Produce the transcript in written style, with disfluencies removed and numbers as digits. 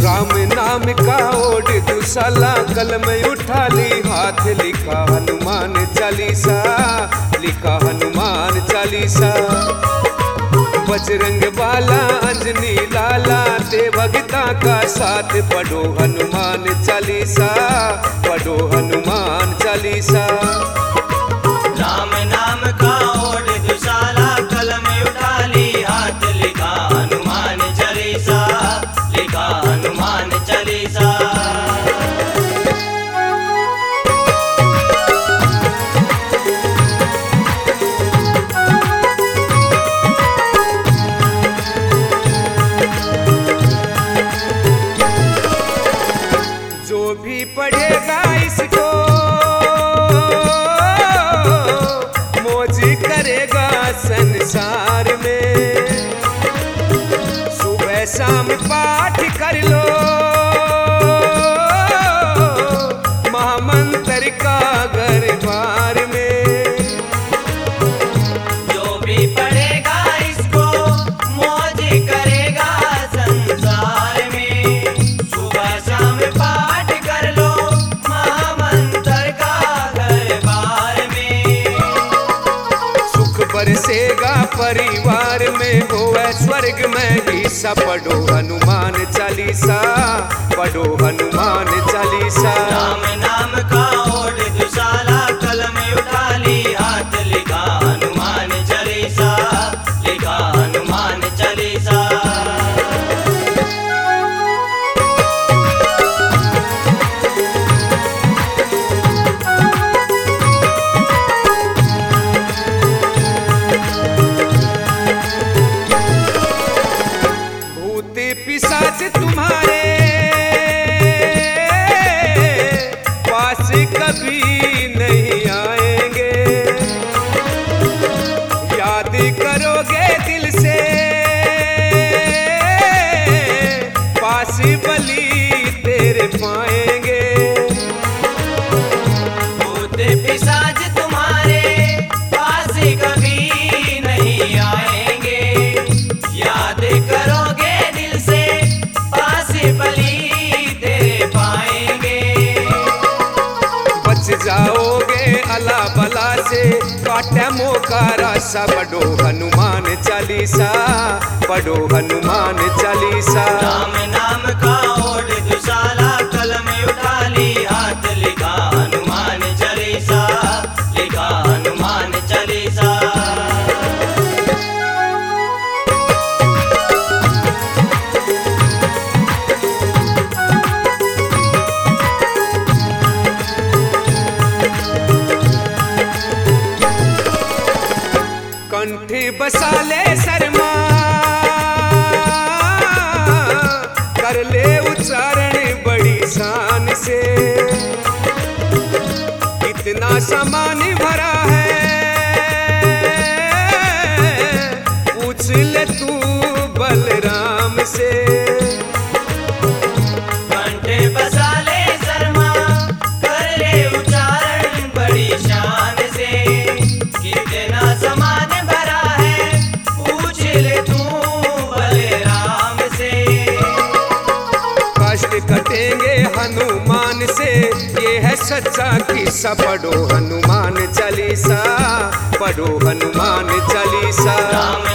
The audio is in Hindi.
राम नाम का ओढ़ दुशाला, कलम उठा ली हाथ, लिखा हनुमान चालीसा, लिखा हनुमान चालीसा। बजरंग बाला अंजनी लाला, दे भगता का साथ, पढ़ो हनुमान चालीसा, पढ़ो हनुमान चालीसा। राम नाम का ओढ़ दुशाला, कलम उठा ली हाथ, लिखा हनुमान चालीसा, लिखा हनुमान चालीसा। जो भी पढ़ेगा इसको मौज करेगा संसार में। सुबह शाम पाठ कर लो महामंत्र का दरबार में। जो भी पढ़ेगा इसको मौज करेगा संसार में। सुबह शाम पाठ कर लो महामंत्र का दरबार में। सुख बरसेगा परिवार में, होवे स्वर्ग में हिस्सा, पढ़ो हनुमान चालीसा, पढ़ो हनुमान चालीसा। राम नाम का ओढ़ दुशाला, कलम उठा ली हाथ, लिखा हनुमान चालीसा, लिखा हनुमान चालीसा। भूत पिशाच तुम्हारे पास कभी नहीं आएंगे। याद करोगे दिल से पास बलि तेरे पाएंगे। भूत पिशाच तुम्हारे पास कभी नहीं आएंगे। याद करोगे दिल से पास बलि तेरे पाएंगे। बच जाओगे अला बला से, काटे मौका रासा, पढ़ो हनुमान चालीसा, पढ़ो हनुमान चालीसा। राम नाम का ओढ़ दुशाला, कलम उठा ली हाथ, लिखा हनुमान चालीसा, लिखा हनुमान चालीसा। कंठी बसा ले शर्मा, कर ले उच्चारण बड़ी शान से। इतना सामान भरा है पूछ ले तू बलराम से। कंठे बसा ले शर्मा, कर ले उच्चारण बड़ी शान से। कितना समान भरा है पूछ ले तू बलराम से। कष्ट कटेंगे हनुमान से, ये है सच्चा किस्सा, पढ़ो हनुमान चालीसा, पढ़ो हनुमान चालीसा। राम